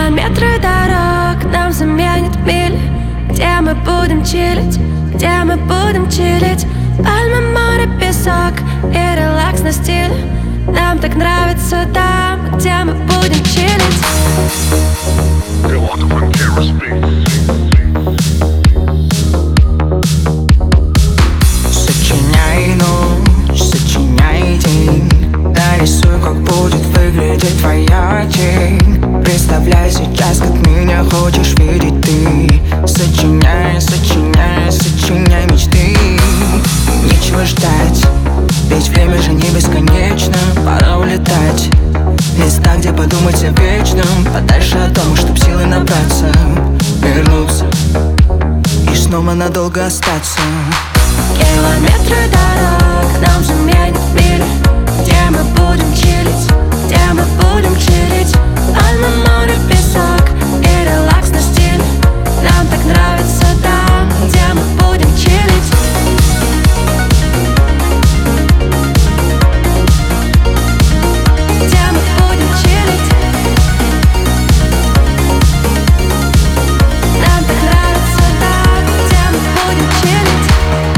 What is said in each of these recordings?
Километры дорог нам заменят мили. Где мы будем чилить, где мы будем чилить? Пальмы, море, песок и релакс на стиле. Нам так нравится там, где мы будем чилить. Сочиняй ночь, сочиняй день. Нарисуй, как будет выглядеть твоя тень. Представляй сейчас, как меня хочешь видеть ты. Сочиняй, сочиняй, сочиняй мечты. Нечего ждать, ведь время же не бесконечно. Пора улетать в места, где подумать о вечном. Подальше от дома, чтоб силы набраться, вернуться и снова надолго остаться. Километры дорог нам заменят мили. Где мы будем чилить, где мы будем чилить? Пальмы, море, песок и релакс на стиле. Нам так нравится там, где мы будем чилить. Где мы будем чилить? Нам так нравится там, где мы будем чилить.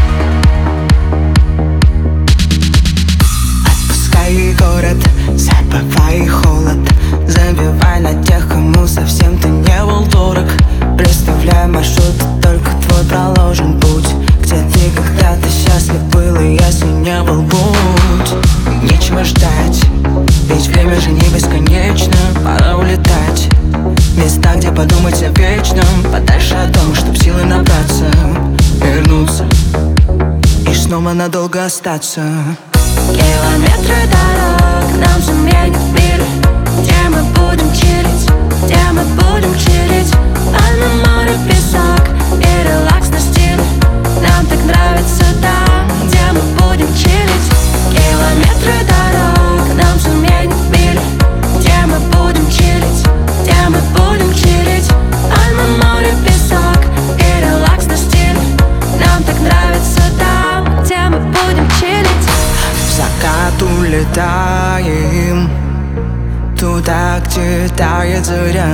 Отпускай город, забывай холод. Забивай на тех, кому совсем ты не был дорог. Представляй маршрут, только твой проложен путь. Где ты когда-то счастлив был, и если не был, будь. Нечего ждать, ведь время же не бесконечно. Пора улетать в места, где подумать о вечном. Подальше от дома, чтоб силы набраться, вернуться и снова надолго остаться. Километры дорог нам заменят мили. Где мы будем чилить, где мы будем чилить? Пальмы, море, песок и релакс на стиле. Нам так нравится там, где мы будем чилить. Километры дорог нам заменят мили. Где мы будем чилить, где мы будем чилить? Пальмы, море, песок и релакс на стиле. Нам так нравится там, где мы будем чилить. В закат улетаем туда, где тает заря.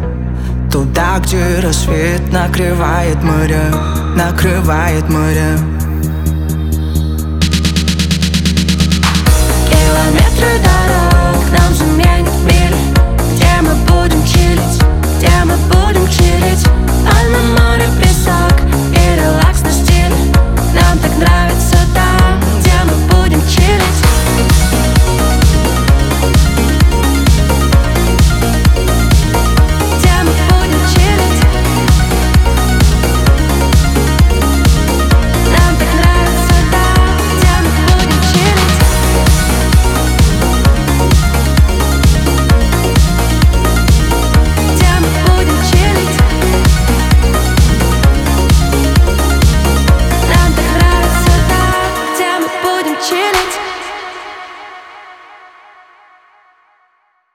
Туда, где рассвет накрывает моря, накрывает моря.